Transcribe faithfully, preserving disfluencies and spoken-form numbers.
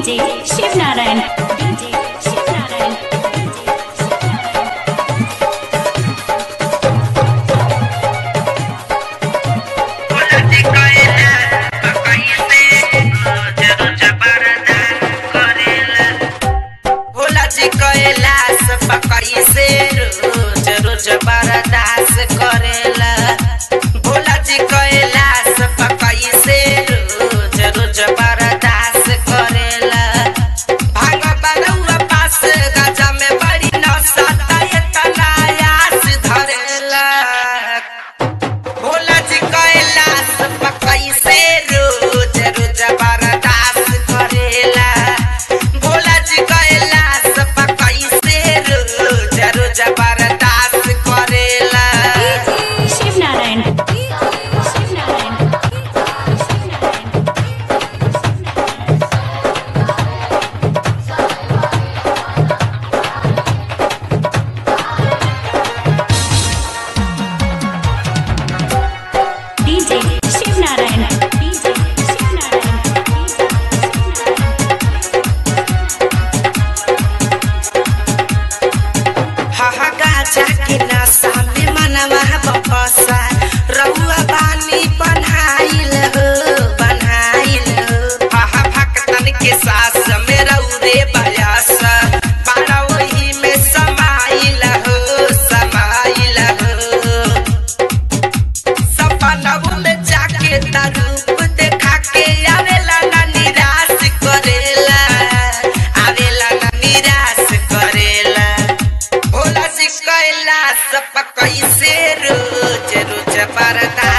DJ Shiv Narayan DJ Shiv Narayan Kailash Pakdi से रोज रोज बर्दाश्त करेला। भोला जी कैलाश पकड़ी से रोज रोज बर्दाश्त करेला। भांग बरौआ पास गजा में बड़ी नशा तना आस धरेला। भोला जी कैलाश पकड़ी से रोज रोज बर्दाश्त करेला। भोला जी कैलाश बर्दाश्त करेला। शिव नारायण शिव नारायण डीजे शिव नारायण डीजे शिव नारायण हा गाजा के नशा में मनवा बफसा रहुआ बानी बनाइल हो बनाइल हो। हा भक्तन के सास में रौरे बयास बाड़ा वही में समाइल हो समाइल हो। सपनों में जाके रूप देखा के आवेला ना निराश करेला आवेला ना निराश करेला। भोला जी कैलाश पकड़ी से रोज रोज बर्दाश्त